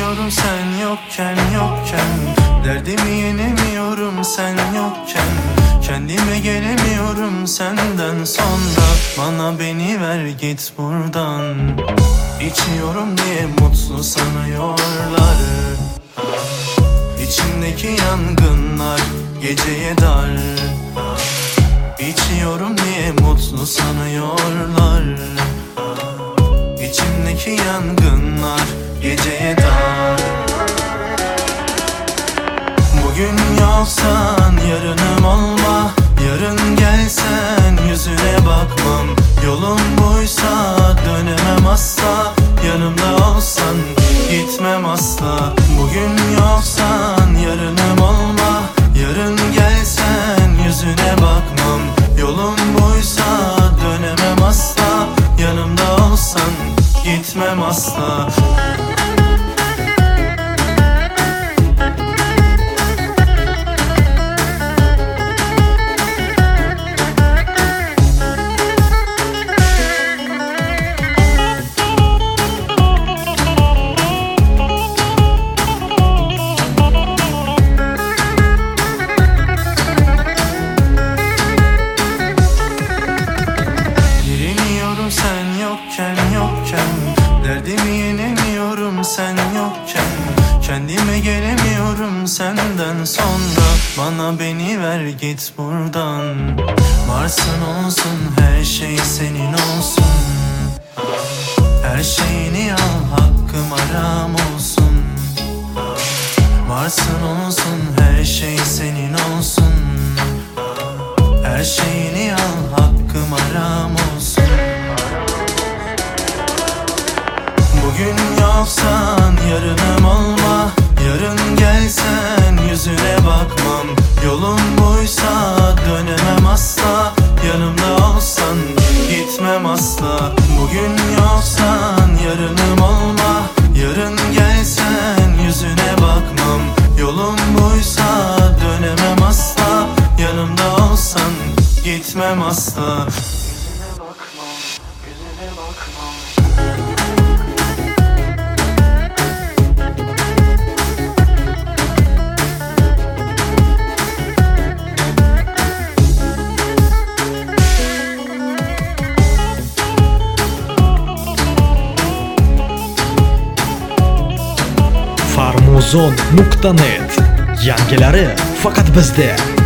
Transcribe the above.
Direniyorum sen yokken, derdimi yenemiyorum sen yokken, kendime gelemiyorum senden sonra. Bana beni ver git buradan. İçiyorum diye mutlu sanıyorlar, İçimdeki yangınlar geceye dar. İçiyorum diye mutlu sanıyorlar, İçimdeki yangınlar geceye dar. Bugün yoksan yarınım olma, yarın gelsen yüzüne bakmam. Yolun buysa dönemem asla, yanımda olsan gitmem asla. Bugün yoksan yarınım olma, yarın gelsen yüzüne bakmam. Yolun buysa dönemem asla, yanımda olsan gitmem asla. Derdimi yenemiyorum sen yokken, kendime gelemiyorum senden sonra. Bana beni ver git buradan. Varsın olsun her şey senin olsun, her şeyini al hakkım haram olsun. Varsın olsun her şey senin olsun, her şeyini al hakkım haram olsun. Bugün yoksan yarınım olma, yarın gelsen yüzüne bakmam. Yolun buysa dönemem asla, yanımda olsan gitmem asla. Bugün yoksan yarınım olma, yarın gelsen yüzüne bakmam. Yolun buysa dönemem asla, yanımda olsan gitmem asla. Yüzüne bakmam, yüzüne bakmam. Farmuzon.net yangilari faqat bizda.